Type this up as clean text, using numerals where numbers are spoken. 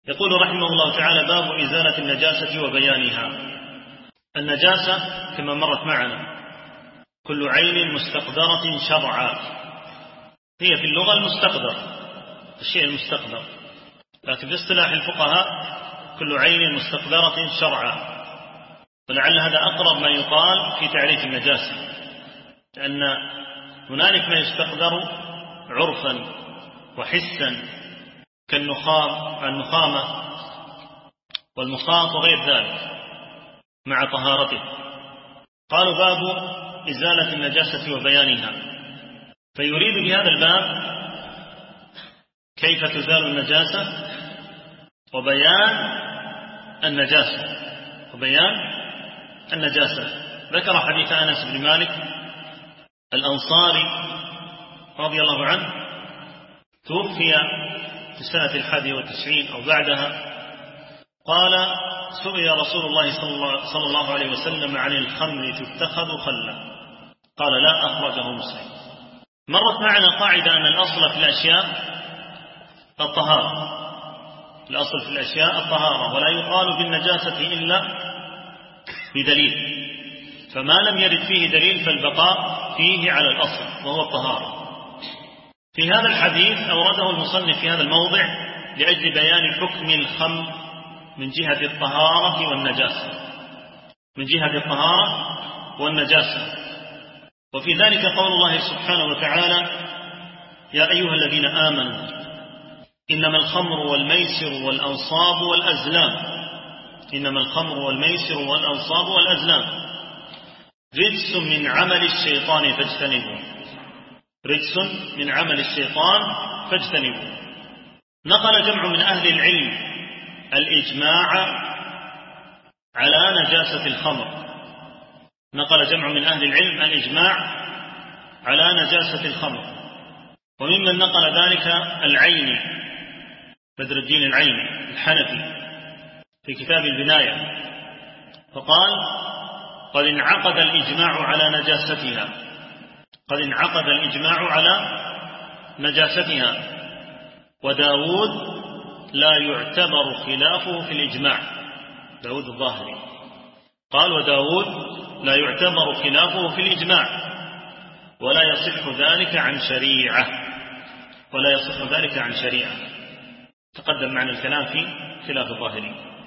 يقول رحمه الله تعالى: باب إزالة النجاسة وبيانها. النجاسة كما مرت معنا كل عين مستقدرة شرعا، هي في اللغة المستقدر، الشيء المستقدر، لكن في اصطلاح الفقهاء كل عين مستقدرة شرعا. ولعل هذا أقرب ما يقال في تعريف النجاسة، لأن هنالك ما يستقدر عرفا وحسا كالنخامة والمخاط وغير ذلك مع طهارته. قالوا: باب إزالة النجاسة وبيانها، فيريد بهذا الباب كيف تزال النجاسة وبيان النجاسة. ذكر حديث أنس بن مالك الأنصاري رضي الله عنه، توفي في السنة 91 أو بعدها. قال: سئل رسول الله صلى الله عليه وسلم عن الخمر تتخذ خلا، قال: لا، أخرجه مسلم. مرت معنا قاعدة أن الأصل في الأشياء الطهارة، ولا يقال بالنجاسة إلا بدليل، فما لم يرد فيه دليل فالبقاء فيه على الأصل وهو الطهارة. في هذا الحديث أورده المصنف في هذا الموضع لأجل بيان حكم الخمر من جهة الطهارة والنجاسة. وفي ذلك قول الله سبحانه وتعالى: يا أيها الذين آمنوا إنما الخمر والميسر والأنصاب رجس من عمل الشيطان فاجتنبوه. نقل جمع من أهل العلم الإجماع على نجاسة الخمر، وممن نقل ذلك العيني بدر الدين العيني الحنفي في كتاب البناية، فقال: قد انعقد الإجماع على نجاستها، وداود لا يعتبر خلافه في الإجماع. داود الظاهري قال: وداود لا يعتبر خلافه في الإجماع، ولا يصح ذلك عن شريعة. تقدم معنا الكلام في خلاف الظاهري.